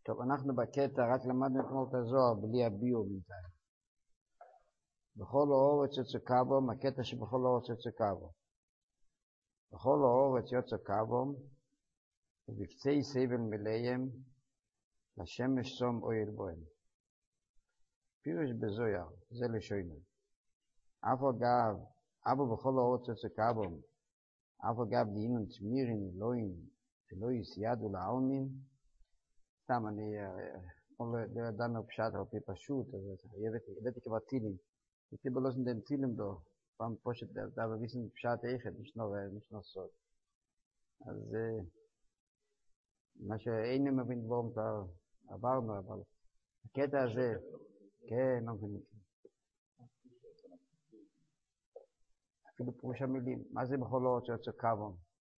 טוב, אנחנו בקטע רק למדנו אתמול את הזוהר בלי הביור בינתיים. בכל האורץ יוצא קבום, הקטע שבכל האורץ יוצא קבום. בכל האורץ יוצא קבום, ובקצי סבל מלאיים, לשמש סום אויל בוהם. פירוש בזוהר, זה לשונו. אף אגב, אבו בכל האורץ יוצא קבום, אף אגב דהינון צמירים אלוהים, אלוהי סיידו לעלמין, סתם אני לא ידענו פשט על פי פשוט, אז הבאתי כבר טילים. הייתי בלוסן דם טילים דו, פעם פושט da wir wissen פשט איכת, nicht noch סוד. אז מה שאיני מבין בו עברנו, אבל הקטע הזה, כן, לא מבין. אפילו פירוש המילים, מה זה בכל אורץ יוצא קבום?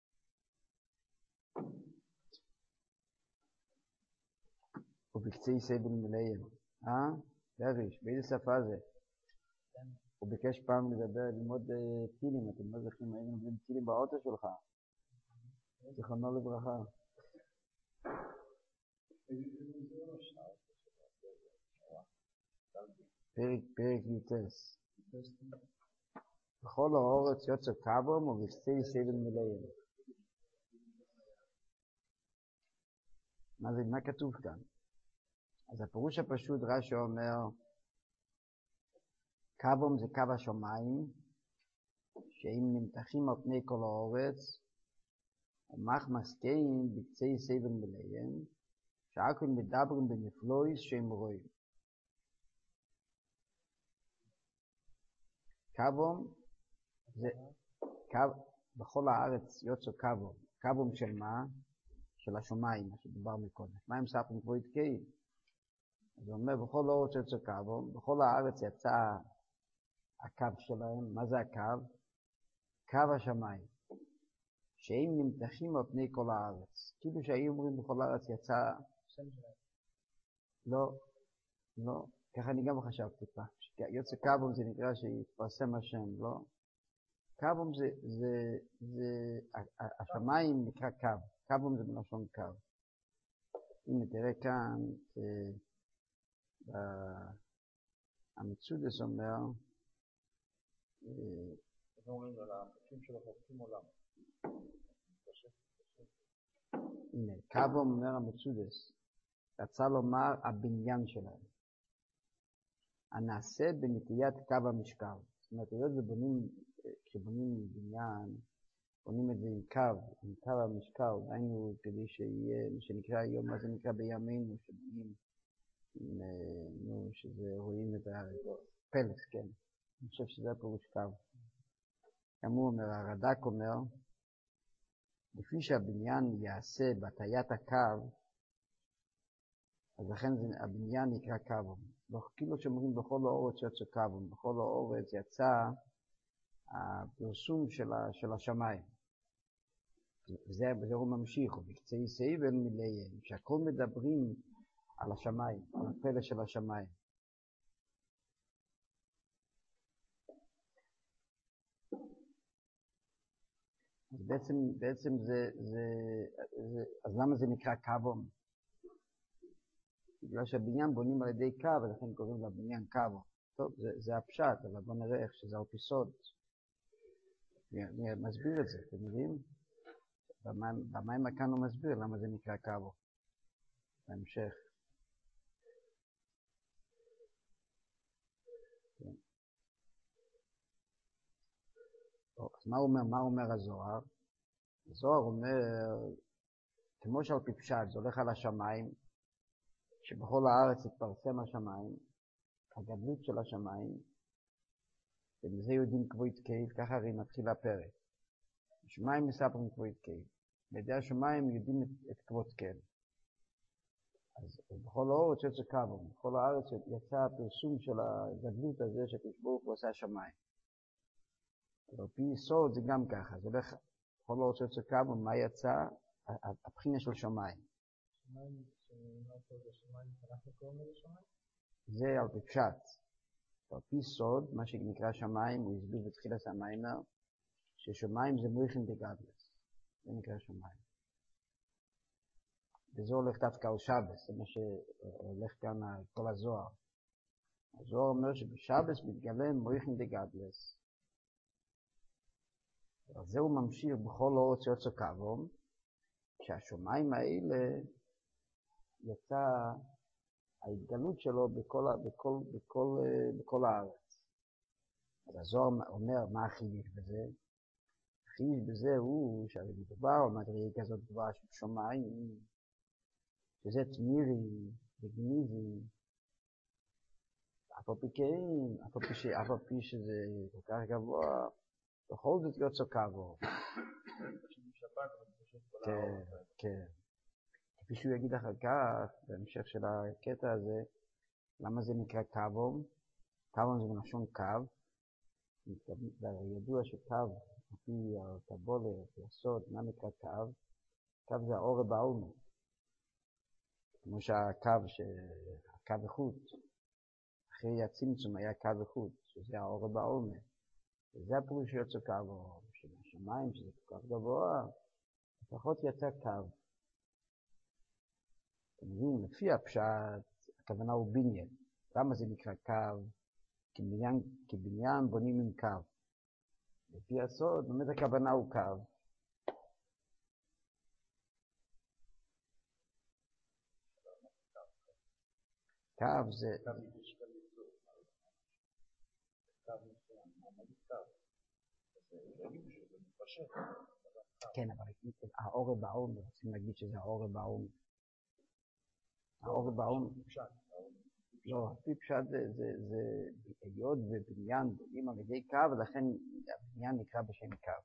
ובקצי סבל מלאיים. דריש, באיזה שפה זה? הוא ביקש פעם ללמוד טילים, אתם לא זוכרים, היינו לומדים טילים באוטו שלך. זיכרונו לברכה. פרק יוטס. בכל האורץ יוצא קבום ובקצי סבל מלאיים. מה כתוב כאן? אז הפירוש הפשוט רש"י אומר, קבום זה קו השמיים, שהם נמתחים על פני כל האורץ, ומח מסקיים בקצי סבל מלאיים, שהכל מדברים בנפלויס שהם רואים. קבום זה, בכל הארץ יוצא קבום. קבום של מה? של השמיים, מה שדובר מקודם. מה הם ספרים כבוד קיים? אז הוא אומר, בכל הארץ יוצא קבום, בכל הארץ יצא הקו שלהם. מה זה הקו? קו השמיים. שהם נמתחים על פני כל הארץ. כאילו שהיו אומרים בכל הארץ יצא... לא. ככה אני גם חשבתי פעם. יוצא קבום זה נקרא שיתפרסם השם, לא? קבום זה השמיים נקרא קו. קבום זה בלשון קו. הנה תראה כאן, המצודס אומר, איך אומרים על החוקים של החוקים עולם? הנה, קבום אומר המצודס, רצה לומר הבניין שלהם. הנעשה בנטיית קו המשקל. זאת אומרת, כשבונים בניין, בונים את זה עם קו המשקל, דהיינו כדי שיהיה, מה שנקרא היום, מה זה נקרא בימינו, שבונים, שזה רואים את הפלס, כן. אני חושב שזה הפירוש קו. גם הוא אומר, הרד"ק אומר, לפי שהבניין יעשה בהטיית הקו, אז לכן הבניין נקרא קו. כאילו שאומרים בכל האורץ יוצא קו, בכל האורץ יצא הפרסום של השמיים. וזה הוא ממשיך, ובקצי סבל מלאיים, שהכל מדברים על השמיים, על הפלא של השמיים. אז בעצם אז למה זה נקרא קבום? בגלל שהבניין בונים על ידי קו, ולכן קוראים לבניין קבום. טוב, זה הפשט, אבל בוא נראה איך שזה על פי סוד. אני מסביר את זה, אתם יודעים? במים כאן הוא מסביר למה זה נקרא קבום. בהמשך. כן. טוב, אז מה אומר הזוהר? הזוהר אומר, כמו שעל פי פשט, זה הולך על השמיים, שבכל הארץ יתפרסם השמיים, הגדלות של השמיים, ומזה יודעים כבוד קייל, ככה הרי מתחיל הפרק. השמיים מספרים כבוד קייל. בידי השמיים יודעים את כבוד קייל. אז בכל הארץ יוצא קבום, בכל הארץ יצא הפרסום של הגדלות הזה שתשבור ועושה השמיים. על פי סוד זה גם ככה, זה הולך, בכל הארץ יוצא קבום, מה יצא? הבחינה של שמיים. שמיים, שמיים, אנחנו קוראים לזה שמיים? זה על פי פשט. על פי סוד, מה שנקרא שמיים, הוא הסביר בתחילת המיימר, ששמיים זה מויכן דגדלס. זה נקרא שמיים. וזה הולך דווקא על שבס, זה מה שהולך כאן כל הזוהר. הזוהר אומר שבשבס מתגלה מויכין דגדלס. אז זה הוא ממשיך בכל אורץ יוצא קוום, שהשומיים האלה יצא ההתגלות שלו בכל הארץ. אז הזוהר אומר מה החידוש בזה? החידוש בזה הוא שהרי מדובר על מדרגה כזאת גבוהה של שמיים, שזה תמירי וגניזי, אף על פי שזה כל כך גבוה, בכל זאת יוצא קוו. כן. כפי שהוא יגיד אחר כך, בהמשך של הקטע הזה, למה זה נקרא קוו? קוו זה מלשון קו. ידוע שקו, לפי הקבולה, לפי הסוד, מה נקרא קו? קו זה האור בעלמא. כמו שהקו איכות, אחרי הצמצום היה קו איכות, שזה האור בעלמא. וזה הפירוש שיוצא קו, שבשמיים, שזה כל כך גבוה, לפחות יצא קו. אתם מבינים, לפי הפשט, הכוונה הוא בניין. למה זה נקרא קו? כי בניין בונים עם קו. לפי הסוד, באמת הכוונה הוא קו. קו זה... כן, אבל האור בעלמא, רוצים להגיד שזה האור בעלמא. האור בעלמא... לא, לפי פשט זה היות ובניין בונים על ידי קו, ולכן הבניין נקרא בשם קו.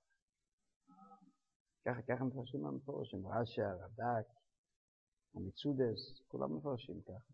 ככה מפרשים המפורשים, רש"י, הרד"ק, המצודס, כולם מפרשים ככה.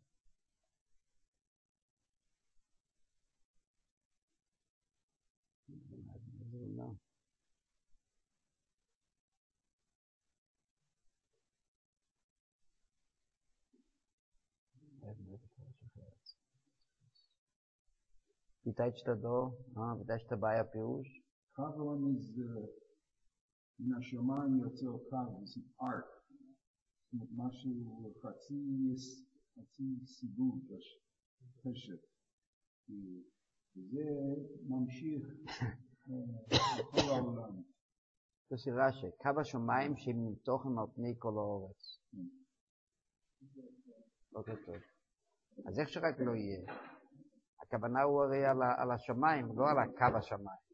Wie steht da? Wie steht dabei der Pirush? Kavon is מהשמיים יוצא קו, זה ארק. זאת אומרת, משהו חצי סיבוב, חשב. וזה ממשיך בכל העולם. זה של רש"י, קו השמיים שהם מתוכם על פני כל האורץ. אוקיי, טוב. אז איך שרק לא יהיה? הכוונה הוא הרי על השמיים, לא על הקו השמיים.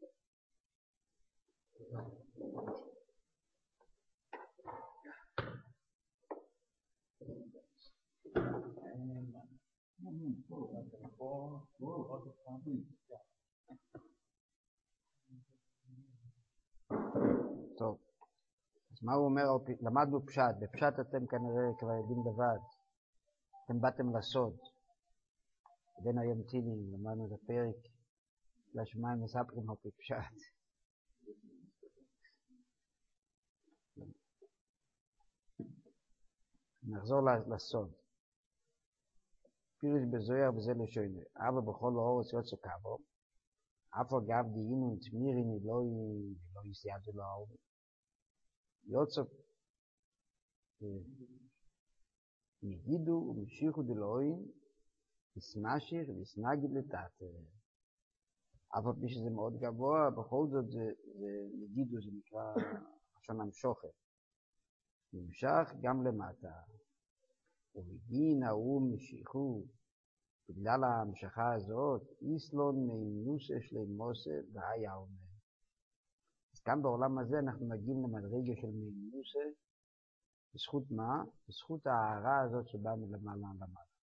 טוב, אז מה הוא אומר? למדנו פשט, בפשט אתם כנראה כבר יודעים לבד, אתם באתם לסוד. בין היום טילים, למדנו את הפרק, לשמיים מספרים על פשט. נחזור לסוד. פירוש בזוהר וזה לשונו. אבל בכל האורץ יוצא קו, אף על גב דהינו תמירי לא יסיידו לו. יוצא יגידו ומשיכו דלוהים, יסמשך ויסנגיד לטאטה. אף על פי שזה מאוד גבוה, בכל זאת זה יגידו, זה נקרא לשון המשוכת. נמשך גם למטה. ובגין ההוא משיכו, בגלל ההמשכה הזאת, איסלון מימנוסה שלמוסה והיה אומר. אז כאן בעולם הזה אנחנו מגיעים למדרגה של מימנוסה, בזכות מה? בזכות ההערה הזאת שבאה מלמעלה למעלה.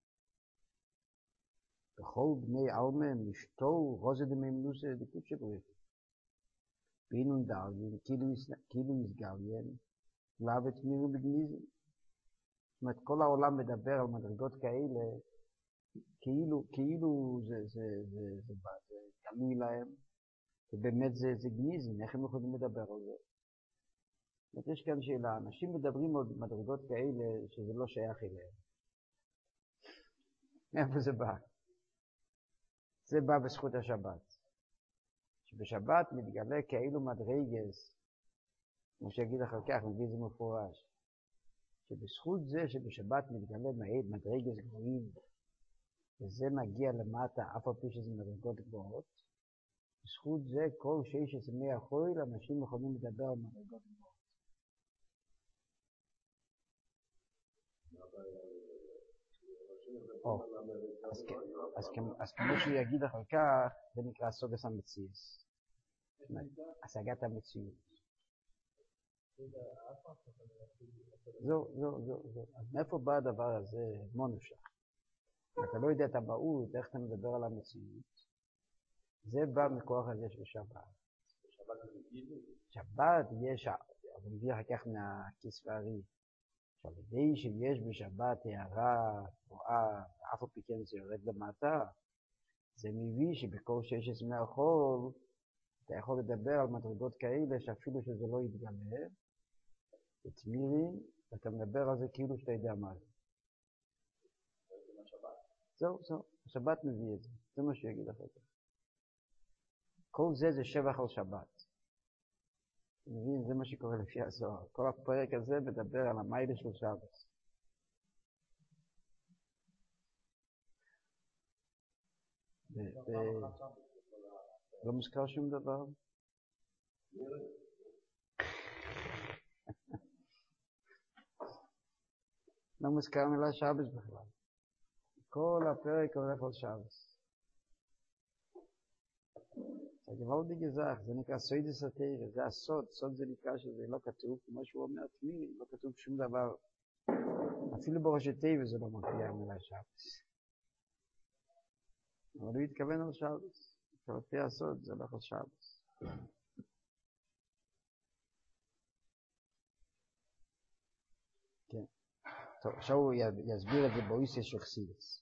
בכל בני עלמא משתו רוזד מימנוסה דקות שבריחו. בינון דרגין, כאילו יסגריין, לאו את מירו בגניזם. זאת אומרת, כל העולם מדבר על מדרגות כאלה, כאילו זה תלוי להם, ובאמת זה גניזם, איך הם יכולים לדבר על זה? זאת אומרת, יש כאן שאלה, אנשים מדברים על מדרגות כאלה שזה לא שייך אליהם. מאיפה זה בא? זה בא בזכות השבת. שבשבת מתגלה כאילו מדרגס, כמו שיגיד אחר כך, מביא זה מפורש. שבזכות זה שבשבת מתגלה מדרגות גבוהים, וזה מגיע למטה, אף על פי שזה מדרגות גבוהות, בזכות זה כל שיש עצמי החול, אנשים יכולים לדבר על מדרגות גבוהות. אז כמו שהוא יגיד אחר כך, זה נקרא סוגס המציאס. השגת המציאות. זו. אז מאיפה בא הדבר הזה? מונושה. אתה לא יודע את המהות, איך אתה מדבר על המציאות. זה בא מכוח הזה של שבת. שבת יש, אני מביא אחר כך מהכיס והרי. עכשיו, כדי שיש בשבת הערה, תרועה, אף על פי כן זה יורד למטה, זה מביא שבכל 16 החול, אתה יכול לדבר על מדרגות כאלה שאפילו שזה לא יתגלה, תמירים, ואתה מדבר על זה כאילו שאתה יודע מה זה. זהו, השבת מביא את זה, זה מה שיגיד אחר כך. כל זה שבח על שבת. אתה מבין, זה מה שקורה לפי הזוהר. כל הפרק הזה מדבר על המיילה של שבת. לא מוזכר שום דבר? לא מוזכר מילה שבת בכלל. כל הפרק הולך על שבת. זה גבוהות גזח, זה נקרא סוידס התורה, זה הסוד, סוד זה נקרא שזה לא כתוב, כמו שהוא אומר תמיד, לא כתוב שום דבר. אפילו בראשי תיבות זה לא מופיע המילה שבת. אבל הוא התכוון על שבת. לפי הסוד זה הולך על שבת. כן. טוב, עכשיו הוא יסביר את זה באויסיה של חסידס.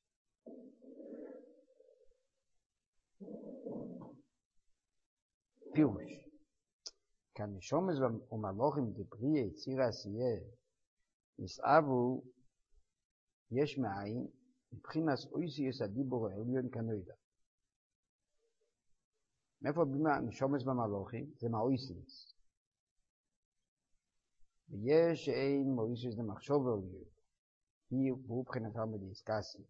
פירוש. כאן נשומס ומלוכים דברי יציר העשייה נסעבו יש מאין מבחינת אויסיוס הדיבור העליון כנוידע. מאיפה במה נשומס במלוכים? זה מהאויסיוס. ויש שאין מאויסיוס למחשוב העליון. הוא מבחינתם בדיסקסיה.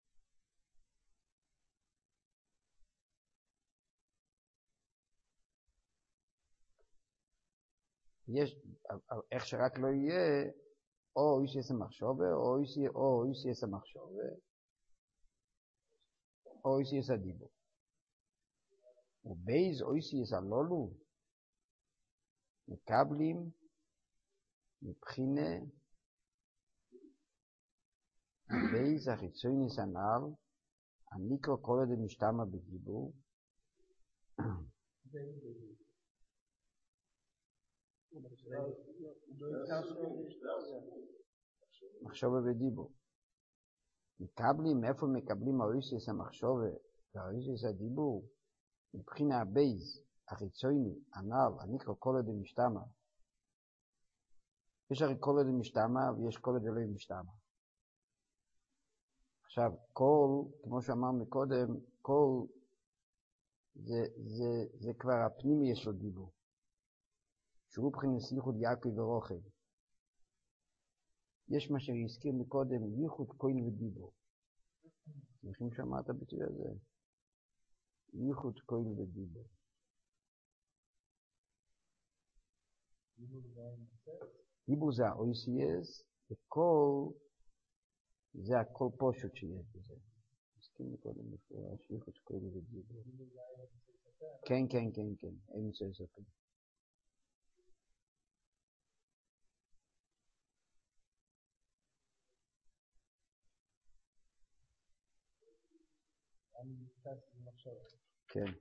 יש, איך שרק לא יהיה, או איסי המחשבה, או איסי המחשבה, או איסי הדיבור. ובייז או איסי הלולו, מקבלים, מבחינה, בייז החיצוני סנאל, הניקרו כל עוד משתמה בדיבור, מחשבה ודיבור. מקבלים, איפה מקבלים האויסיס המחשבה והאויסיס הדיבור? מבחינה הבייז, החיצוני, הנ"ל, הנקרא כל עוד משתמה. יש הרי כל עוד משתמה ויש כל עוד לא משתמה. עכשיו, כל, כמו שאמר מקודם, כל זה כבר הפנימי יש לו דיבור. שהוא מבחינת ייחוד יעקב ורוחל. יש מה שהזכיר מקודם, ייחוד כהן ודיבור. אתם שמעת הביטוי הזה? ייחוד כהן ודיבור. דיבור זה ה-OCS, וכל זה הכל פשוט שיש בזה. הזכיר מקודם מפורש, ייחוד כהן ודיבור. כן, אין מצא לספר. כן.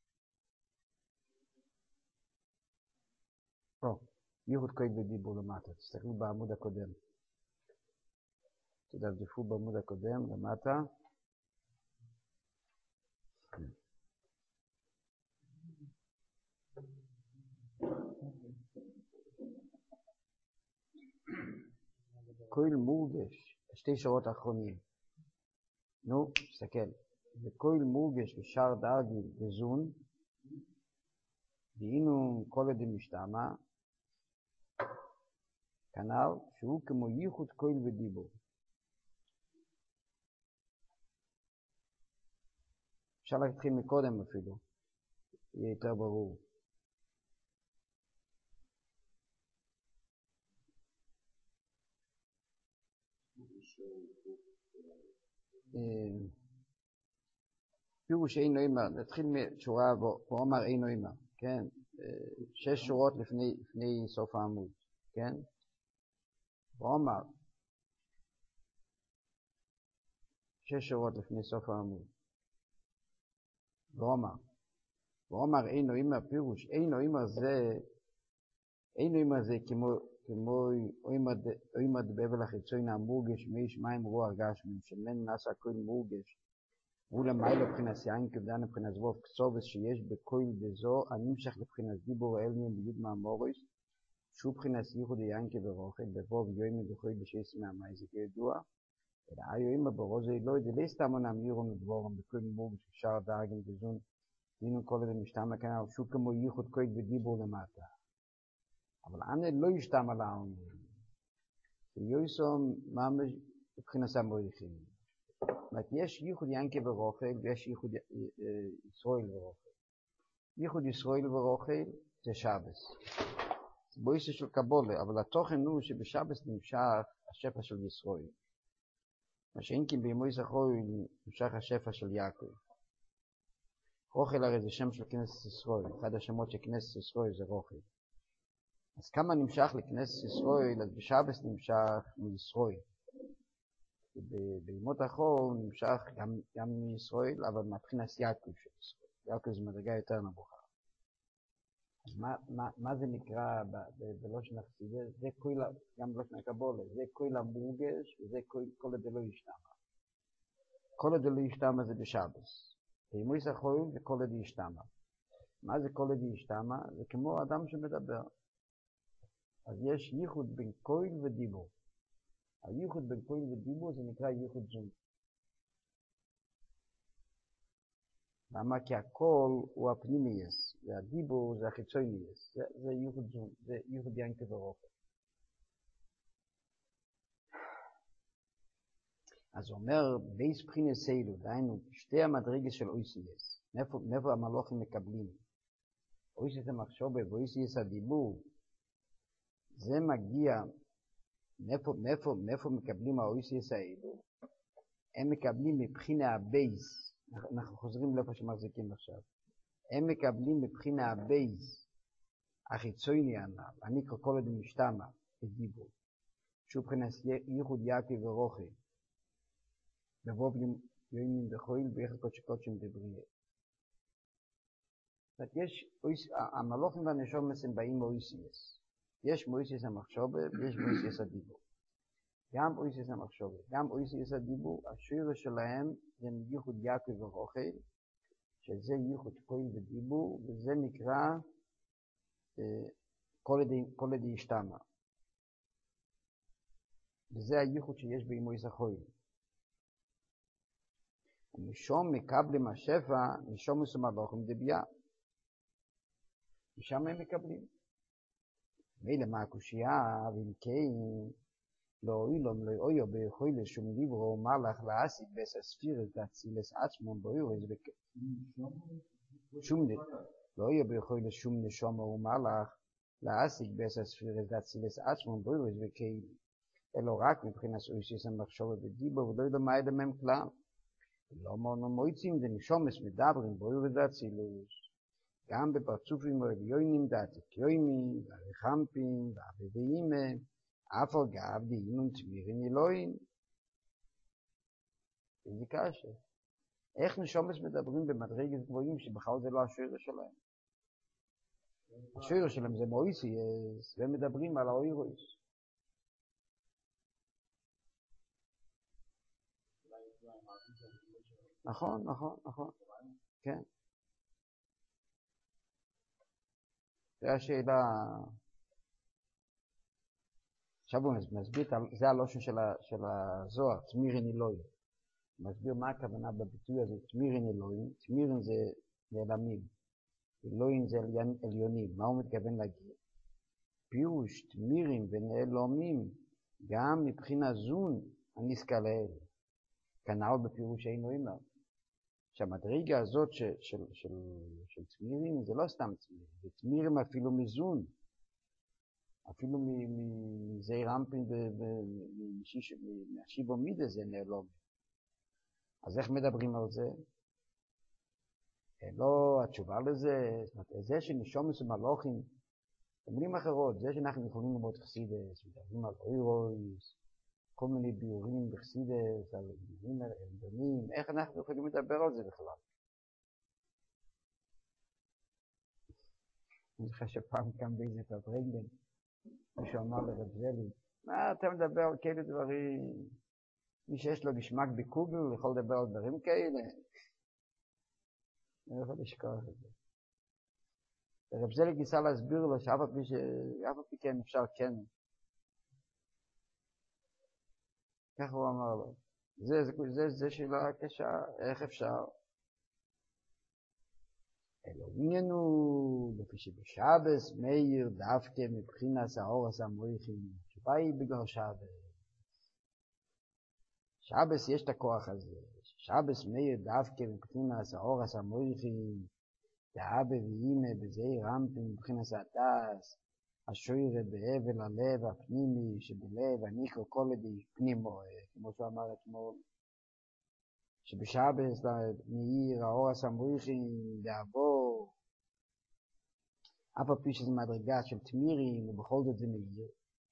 ייחוד כהן ודיבור למטה. תסתכלו בעמוד הקודם. תדפדפו בעמוד הקודם למטה. כהן מורגש, שתי שורות האחרונים. נו, תסתכל. וכהן מורגש בשאר דרגי וזון, והיינו כל עדים משתמה, כנ"ל שהוא כמו ייחוד קול ודיבור. אפשר להתחיל מקודם אפילו, יהיה יותר ברור. פירוש אינו אימא, נתחיל משורה ואומר אינו אימא, כן? 6 שורות לפני סוף העמוד, כן? ואומר 6 שורות לפני סוף העמוד. ואומר אינו אימא, פירוש אינו אימא זה כמו אימא דבבל החיצון המורגש מאיש מים רוח גשמים, שמן נעשה כל מורגש. ולמיילו מבחינת יין כבדן מבחינת זבוב קצובס שיש בכל דזו הנמשך לבחינת דיבור האלמיון ביוד מאמוריס שהוא מבחינת ייחוד יין כברוכל בבוב יוימי דחוי בשייס מהמי זה כידוע אלא היו ברוזי לא ידע להסתמון אמירון ודבורם בכל מורגש ושאר דאגים בזון דינו כל זה משתמע כאן שהוא כמו ייחוד כהד ודיבור למטה אבל אני לא ישתמע לעון יויסום ממש מבחינת המוריכים יש ייחוד ינקה ורוכל ויש ייחוד ישראל ורוכל. ייחוד ישראל ורוכל זה שבס. זה בויסה של קבולה, אבל התוכן הוא שבשבס נמשך השפע של ישראל. מה שאינקים בימוי זכוי נמשך השפע של יעקב. רוכל הרי זה שם של כנסת ישראל, אחד השמות של כנסת ישראל זה רוכל. אז כמה נמשך לכנסת ישראל, אז בשבס נמשך מישראל. בימות החול נמשך גם מישראל, אבל מבחינת יעקב של ישראל. יעקב זה מדרגה יותר נמוכה. אז מה זה נקרא בלושן החסידה? זה גם בלושן הקבולה, זה כל המורגש וזה כל הדלא ישתמה. כל הדלא ישתמה זה בשבס. בימות החול זה כל הדלא ישתמה. מה זה כל הדלא ישתמה? זה כמו אדם שמדבר. אז יש ייחוד בין קול ודיבור. הייחוד בין קול ודיבור זה נקרא ייחוד זון. למה? כי הקול הוא הפנימייס, והדיבור זה החיצונייס, זה ייחוד זון, זה ייחוד ינקה ורוכל. אז הוא אומר, בייס בחינס אלו, דהיינו, שתי המדרגס של אויסייס, מאיפה המלוכים מקבלים? אויסייס המחשובה ואויסייס הדיבור, זה מגיע מאיפה מקבלים האויסייס האלו? הם מקבלים מבחינה הבייס, אנחנו חוזרים לאיפה שמחזיקים עכשיו, הם מקבלים מבחינה הבייס, החיצוני הנ"ל, אני כל עוד משתמע, בדיבור, שהוא מבחינת ייחוד יעקב ורוכל, בבוב יוימין דחויל ביחד קודשי קודשים דבריה. זאת אומרת, המלוכים והנשומס הם באים מאויסייס. יש מויסייס המחשובה ויש מויסייס הדיבור. גם מויסייס המחשובה, גם מויסייס הדיבור, השיר שלהם זה ייחוד יעקב ורוכל, שזה ייחוד קול ודיבור, וזה נקרא כל ידי ישתמה. וזה הייחוד שיש באימוי זכוי. ומשום מקבלים השפע, משום מסומלוכים דביה. משם הם מקבלים. מילא מה הקושייה, ואם כן, לא אילום, לא אויו ביכול לשום דיברו, מלך להסיק בס הספירס להצילס עצמם באירס שום לא אויו ביכול לשום נשום ומלך להסיק בס הספירס להצילס עצמם באירס וכאילו. אלו רק מבחינת אויסיס המחשוב בדיבור ולא יודע מה ידמם כלל. לא מונו מויצים דנשומס מדברים באירס להצילוס. גם בפרצופים רביונים דעתיקיונים, והרחמפים, והבדאימה, אף אגב דהינון תמירים אלוהים. זה קשה. איך נשומס מדברים במדרגת גבוהים שבכלל זה לא השיר שלהם? השיר שלהם זה מויסייס, והם מדברים על האוירויס. נכון, נכון, נכון. כן. זה השאלה. עכשיו הוא מסביר, זה הלושן של הזוהר, תמירין אלוהים. הוא מסביר מה הכוונה בביטוי הזה, תמירין אלוהים. תמירין זה נעלמים. אלוהים זה עליונים. מה הוא מתכוון להגיד? פירוש תמירים ונעלומים גם מבחינה זון הנזכר לאל. כנ"ל בפירוש אינו אינו. שהמדרגה הזאת של תמירים זה לא סתם תמירים, זה תמירים אפילו מזון, אפילו מזעיר אנפין ומשיבו מידה זה נעלום. אז איך מדברים על זה? לא, התשובה לזה, זה שנשומס ומלוכים, במילים אחרות, זה שאנחנו יכולים ללמוד חסידס, מדברים על אוירויס, כל מיני ביורים בחסידס, על דברים, איך אנחנו יכולים לדבר על זה בכלל? אני חושב שפעם קם באיזה פברנגן, מישהו אמר לרב זלי, מה אתה מדבר על כאלה דברים? מי שיש לו גשמק בקוגל יכול לדבר על דברים כאלה? אני לא יכול לשכוח את זה. רב זלי ניסה להסביר לו שאף על פי כן אפשר כן. כך הוא אמר לו. זה שאלה קשה, איך אפשר? אלוהינו, לפי שבשבס מאיר דווקא מבחינת האורס המויכים, שבאי בגלל שבס. שבס יש את הכוח הזה. שבס מאיר דווקא מבחינת האורס המויכים, דאבא ואימא בזעיר אנפין מבחינת הדס, השוירה בהבל הלב הפנימי שבלב הניקרו כל ידי פנימו, כמו שהוא אמר אתמול. שבשבס מאיר האורס המויכים דאבו, אף על פי שזה מדרגה של תמירים ובכל זאת זה מאיר.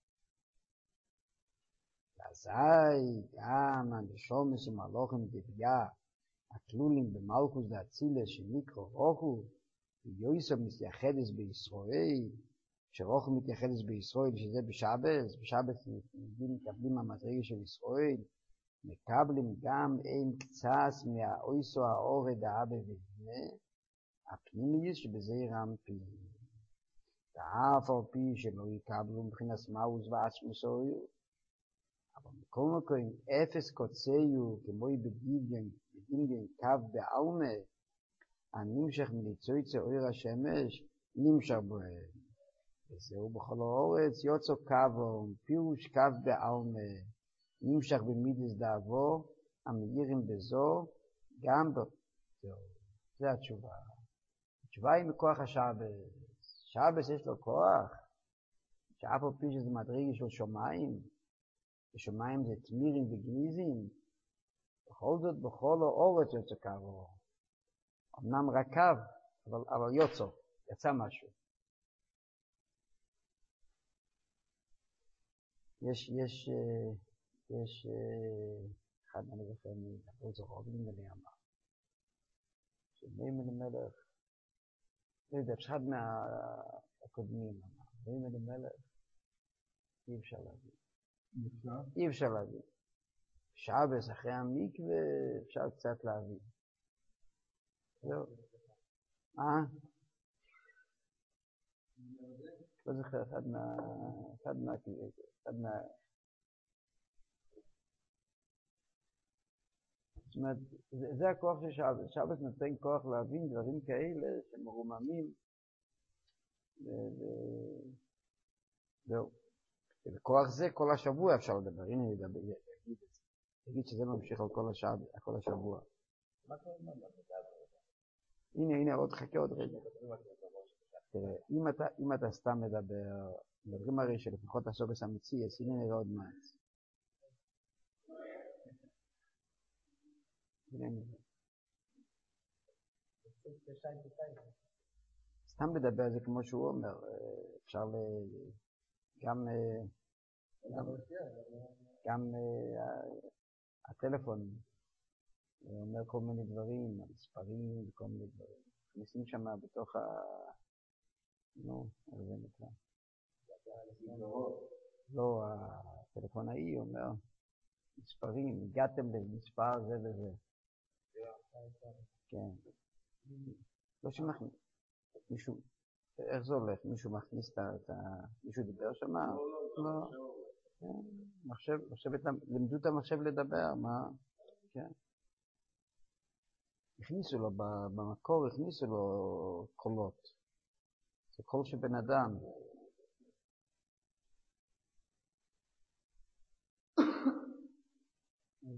ואזי גם הנשומס ומלוכים דביה הכלולים במלכוס דאצילס שנקרא רוחו ויוסף מתייחדס בישראל, שרוחו מתייחדס בישראל שזה בשבס, בשבס מקבלים המדרגה של ישראל, מקבלים גם אין קצת מהאויסו האורד האבא ואימא הפנימיוס שבזעיר אנפין. ואף על פי שלא יקבלו מבחינת מאוס ועצמוס אויו, אבל מכל מקום אפס קוצאיו כמו בדיגן קו בעלמה הנמשך מליצויצה אור השמש נמשך בוהם. וזהו בכל האורץ יוצא קו פירוש קו בעלמה נמשך במידס דאבו המאירים בזו גם זהו. זה התשובה. התשובה היא מכוח השבס. שבס יש לו כוח שאף על פי שזה מדרגה של שמיים, ושמיים זה תמירים וגניזים, בכל זאת בכל האורץ יוצא קו. אמנם רק קו, אבל יצא משהו. יש אחד אני זוכר מדבר זוכרים לי אמר שמימי למלך לא יודע, אחד מהקודמים אמר מימי למלך אי אפשר להגיד אי אפשר להגיד שבס אחרי המקווה אפשר קצת להבין זהו לא זוכר אחד מה זאת אומרת, זה הכוח של שבס. שבס נותן כוח להבין דברים כאלה שמרוממים. זהו. וכוח זה כל השבוע אפשר לדבר. הנה אני אגיד את זה. תגיד שזה ממשיך על כל השבוע. הנה, עוד חכה עוד רגע. תראה, אם אתה סתם מדברים הרי שלפחות השבס אמיתי, אז הנה נראה עוד מעט. סתם מדבר זה כמו שהוא אומר, אפשר גם הטלפון אומר כל מיני דברים, מספרים וכל מיני דברים. נשים שם בתוך איך זה נקרא? לא, הטלפון ההיא אומר מספרים, הגעתם למספר זה וזה. כן. לא שמכניס. מישהו, איך זה הולך? מישהו מכניס מישהו דיבר שם? לא. מחשב, למדו את המחשב לדבר, מה? כן. הכניסו לו, במקור הכניסו לו קולות. זה קול של בן אדם.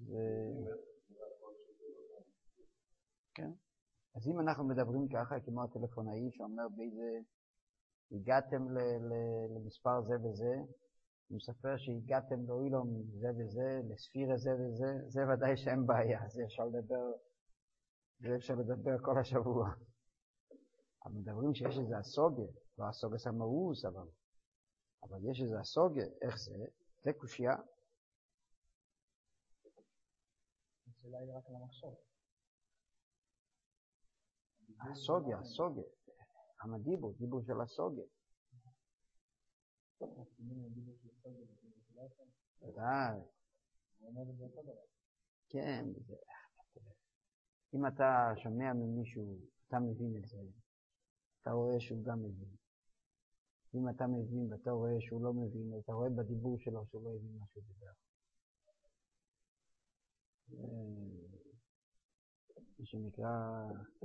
כן. אז אם אנחנו מדברים ככה, כמו הטלפונאי שאומר באיזה, הגעתם למספר זה וזה, הוא מספר שהגעתם לאילום זה וזה, לספירה זה וזה, זה ודאי שאין בעיה, זה אפשר לדבר כל השבוע. אבל מדברים שיש איזה הסוגה, לא הסוגה סמאוס, אבל יש איזה הסוגה, איך זה? זה קושיה. השאלה היא רק על המחשב. הסוגה, המדיבור, דיבור של הסוגה. ודאי. כן, אם אתה שומע ממישהו, אתה מבין את זה, אתה רואה שהוא גם מבין. אם אתה מבין ואתה רואה שהוא לא מבין, אתה רואה בדיבור שלו שהוא לא הבין מה שהוא דיבר. מה שנקרא,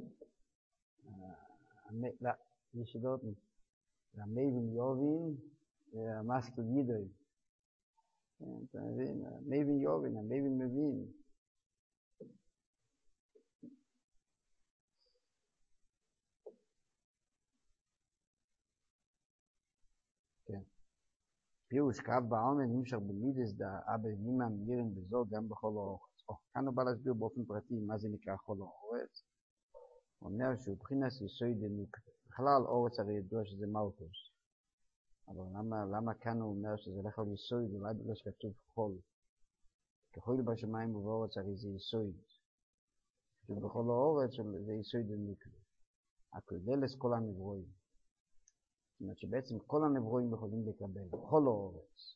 ישידות, המבין יובין, המסקל יידוי. אתה מבין? המבין יובין, המבין מבין. פירוש קו בעלמא נמשך במידס דאבא נימא מירן בזו גם בכל האורץ. כאן הוא בא להסביר באופן פרטי מה זה נקרא כל האורץ. הוא אומר שהוא מבחינת יסוד דנוקרא. בכלל אורץ הרי ידוע שזה מלכוס. אבל למה כאן הוא אומר שזה הולך על יסוד, אולי בגלל שכתוב חול. כחול בשמיים ובאורץ הרי זה יסוד. שבכל האורץ זה יסוד דנוקרא. הכוללת כל הנברואים. זאת אומרת שבעצם כל הנברואים יכולים לקבל, בכל האורץ.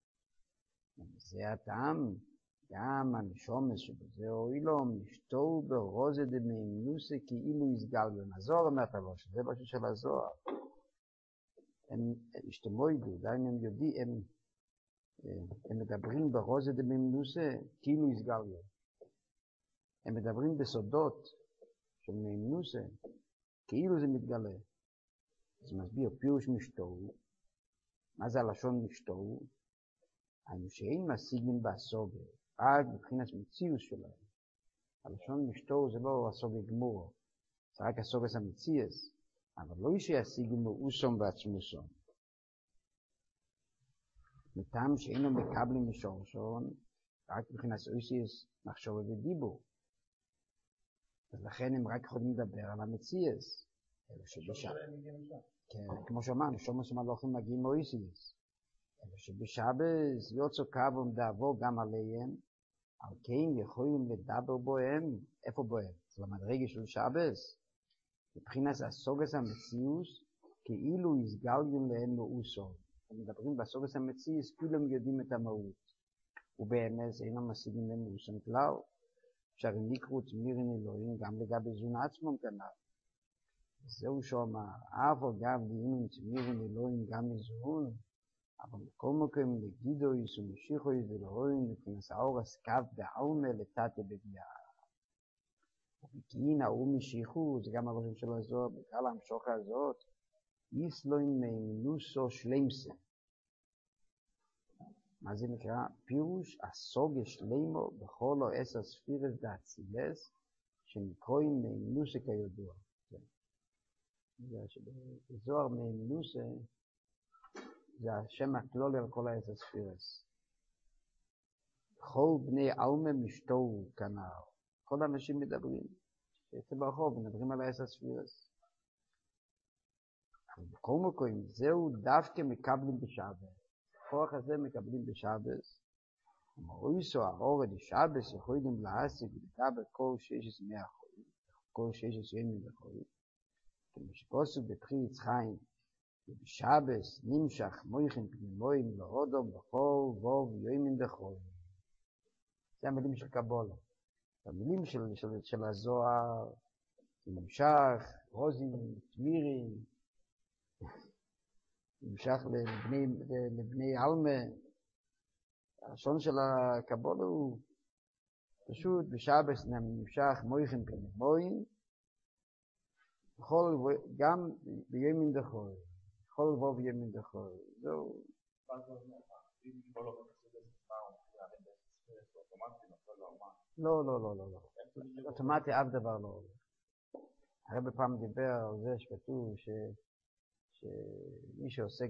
זה הטעם, גם הנשומס שבזה אוילום, נשתו ברוזה דמאמנוסה כאילו יסגלגלן. הזוהר אומר את הלושן, זה משהו של הזוהר. הם השתמוידו, גם הם יודעים, הם מדברים ברוזה דמאמנוסה כאילו יסגלגלן. הם מדברים בסודות של מאמנוסה, כאילו זה מתגלה. זה מסביר פירוש משתו. מה זה הלשון משתו? היינו שאין משיגים בסוגה, רק מבחינת מציאוס שלהם. הלשון משתו זה לא הסוגה גמור, זה רק הסוגה המציאס, אבל לא שישיגים מאוסום ועצמוסום. מטעם שאינו מקבלים משורשון, רק מבחינת אוסיס מחשוב ודיבור. אז לכן הם רק יכולים לדבר על המציאס. אלא כמו שאמרנו, שומס מלאכים מגיעים מאוסיס. אלא שבשבס יוצא קו ומדעבו גם עליהם, על כן יכולים לדבר בוהם. איפה בוהם? זה למדרגה של שבס. מבחינת הסוגס המציאוס, כאילו יסגלגלן להם מאוסו. הם מדברים בסוגס המציאוס, כולם יודעים את המהות. ובאמת אינם משיגים להם מאוסם כלל. אפשר לקרות מירן אלוהים גם לגבי זון עצמם כנ"ל. זהו שאומר, אף אגב דהינו צמירן אלוהים גם מזון, אבל בכל מקום לגידויס ומשיחויס ולאוהים לפנס האורס קו בעלמא לטאטה בביאה. וכאין האור משיחו, זה גם הראשון של הזאת, בגלל המשוך הזאת, יסלוין מאמנוסו שלמסה. מה זה נקרא? פירוש הסוגה שלמו בכל העשר ספירס דאצילס, שנקרואים מאמנוסה כידוע. זוהר מאמנוסה זה השם הכלולי על כל העשר ספירס. כל בני אלמה משתו כנער. כל האנשים מדברים. יצא ברחוב, מדברים על העשר ספירס. בכל מקום, זהו דווקא מקבלים בשבס. הכוח הזה מקבלים בשבס. אמרו האור לשבס יכולים להשיג ולדבר כל 16%. כל 16 ימים לחולים. כמו שכוסו בפרי יצחיים. ובשבס נמשך מויכן פנימויים לאודום בכל ווב יוימין דחול. זה המילים של קבולה. המילים של הזוהר, נמשך, רוזים, תמירים, נמשך לבני אלמה. הלשון של הקבולה הוא פשוט בשבס נמשך מויכן פנימויים, גם ביוימין דחול. כל ווב ימין דחול. זהו. אוטומטי נופל לו מה? לא. אוטומטי אף דבר לא. הרב פעם דיבר על זה שכתוב שמי שעוסק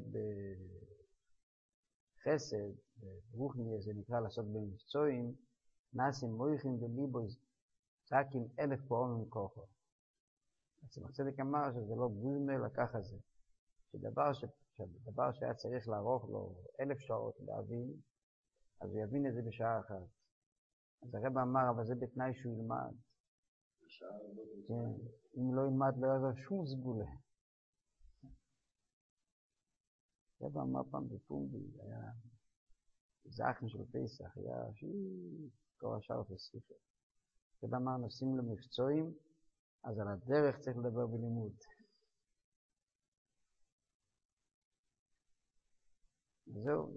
בחסד, ברוחני, זה נקרא לעסוק במקצועים, נאסים מויכים בליבו רק עם 1000 פעמים כוחו. אז הצדיק אמר שזה לא גוזמה לקח את זה. שדבר שהיה צריך לערוך לו 1000 שעות להבין, אז הוא יבין את זה בשעה אחת. אז הרב אמר, אבל זה בתנאי שהוא ילמד. כן, אם לא ילמד לא יעזור שום סגולה. הרב אמר פעם בפומבי, היה זכן של פסח, היה כל השאר פסיכי. הרב אמר, נוסעים למקצועים, אז על הדרך צריך לדבר בלימוד. זהו,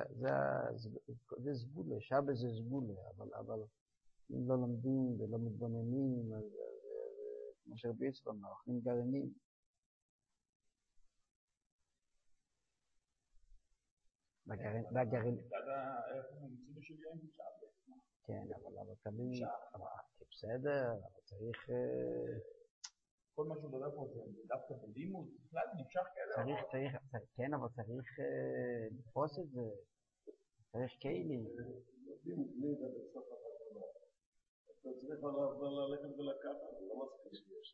זה סגולה, שבת זה סגולה, אבל אם לא לומדים ולא מתבוננים, אז כמו שרבי יצחק אמר, אוכלים גרעינים. בגרעין. כן, אבל תמיד, בסדר, אבל צריך... כל מה שהוא מדבר פה זה דווקא בלימוד, בכלל נמשך כאלה. כן, אבל צריך לתפוס את זה, צריך כלים. אתה צריך ללכת ולקחת, זה לא מספיק שיש.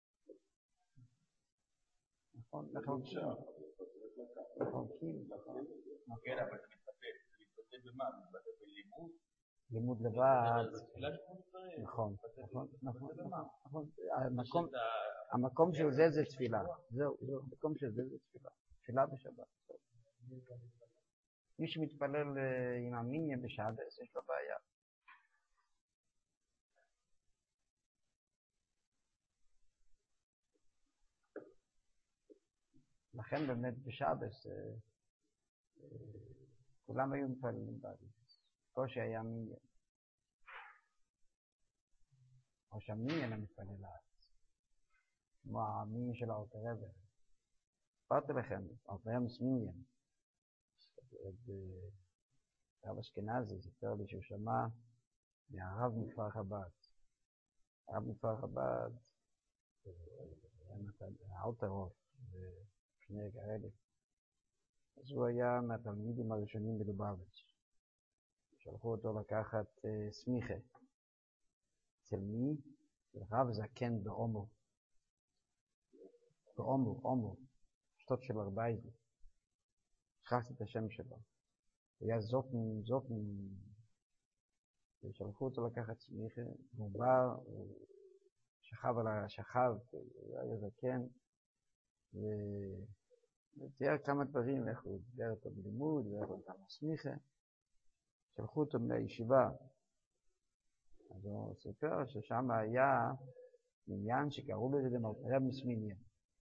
נכון, כלים. כן, אבל אתה מתבטא במה? מתבטא בלימוד? לימוד לבד. נכון. המקום של זה זה תפילה. זהו, המקום של זה זה תפילה. תפילה בשבת. מי שמתפלל עם המיניה בשבת, יש לו בעיה. לכן באמת בשבת כולם היו מתפללים באביס. קושי היה מיניה. או שהמיניה לא מתפלל לארץ. כמו המיניה של האלתר. אמרתי לכם, אלתר מיניה. הרב אשכנזי סיפר לי שהוא שמע מהרב מכפר חב"ד. הרב מכפר חב"ד, האלתר רוב, בשני כאלה. אז הוא היה מהתלמידים הראשונים בלובביץ'. שלחו אותו לקחת סמיכה. אצל מי? רב זקן בעומר. בעומר. שטות של 14. שכחתי את השם שלו. הוא היה זוקן. ושלחו אותו לקחת סמיכה. הוא בא, הוא שכב על השכב, הוא היה זקן. ותיאר כמה דברים, איך הוא דיבר אותו בלימוד, ואיך הוא נתן סמיכה. שלחו אותו מהישיבה. אז הוא סיפר ששם היה עניין שקראו לזה רב מסמיניה.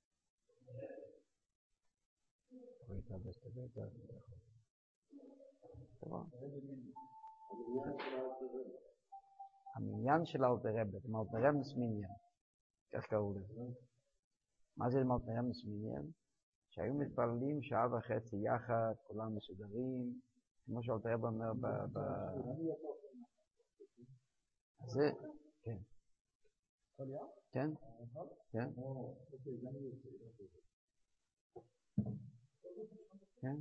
המניין של אלתר רבי, זה אלתר רבי מסמיניה. כך קראו לזה. מה זה אלתר רבי מסמיניה? שהיו מתפללים שעה וחצי יחד, כולם מסודרים, כמו שאלתר רבי אומר זה, כן. כן? כן? כן?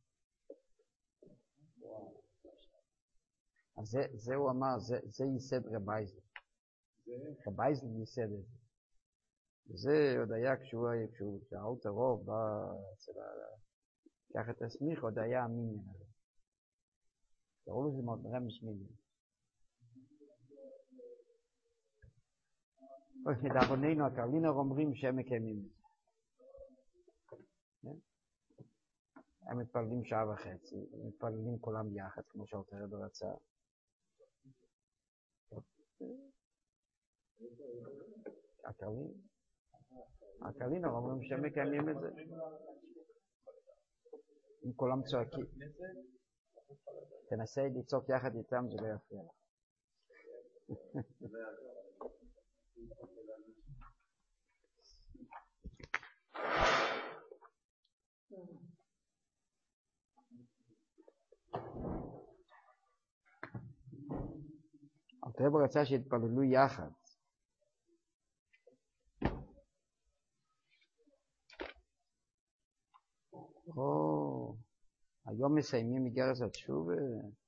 אז זה הוא אמר, זה ייסד רב אייזל. רב אייזל ייסד את זה. וזה עוד היה כשהאלתר רוב בא לקח את הסמיך, עוד היה המיניה הזה. קראו לזה אלתר רבי מסמיניה. לדאבוננו הקרלינר אומרים שהם מקיימים את זה. הם מתפללים שעה וחצי, הם מתפללים כולם יחד, כמו שאלתר רבי רצה. הקרלינר אומרים שהם מקיימים את זה. אם כולם צועקים. תנסה לצעוק יחד איתם, זה לא יפריע לך. אלתר רבא רצה שיתפללו יחד. היום מסיימים מגרס התשובה.